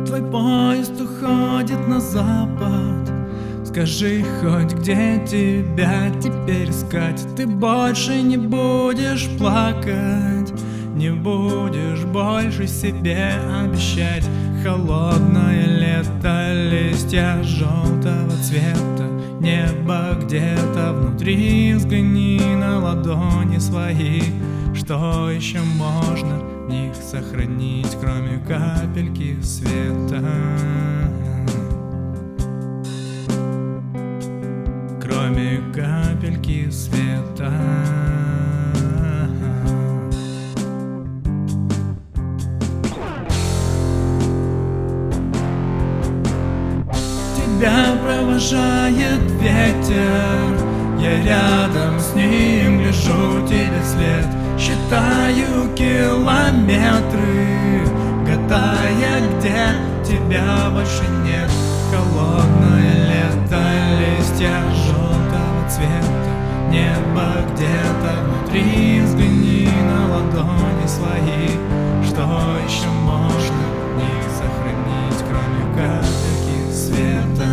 Твой поезд уходит на запад. Скажи хоть, где тебя теперь искать? Ты больше не будешь плакать, не будешь больше себе обещать. Холодное лето, листья желтого цвета, небо где-то внутри. Взгляни на ладони свои, что еще можно в них сохранить, кроме капельки света? Кроме капельки света. Тебя провожает ветер, я рядом с ним гляжу тебе вслед. Считаю километры, гадая, где тебя больше нет. Холодное лето, листья желтого цвета, небо где-то внутри. Взгляни на ладони свои, что еще можно в них сохранить, кроме капельки света?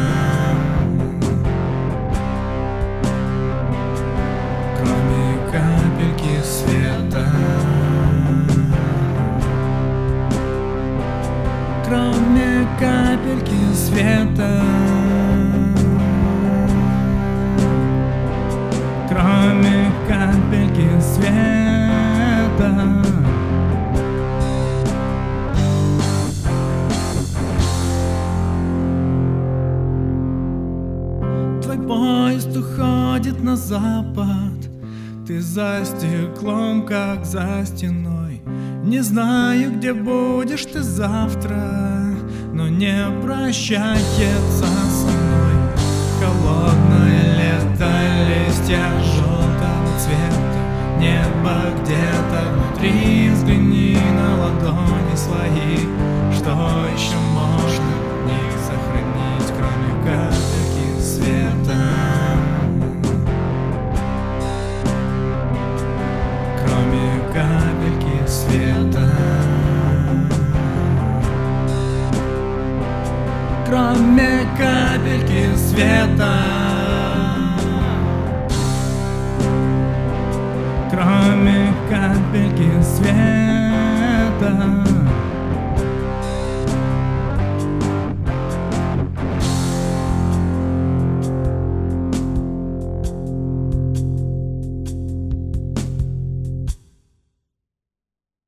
Кроме капельки света. Кроме капельки света. Кроме капельки света. Твой поезд уходит на запад. Ты за стеклом, как за стеной. Не знаю, где будешь ты завтра, но не прощается со мной. Холодное лето, листья желтого цвета, небо где-то внутри. Взгляни на ладони свои, что еще можно в них сохранить, кроме капельки света? Кроме капельки света. Кроме капельки света. Кроме капельки света.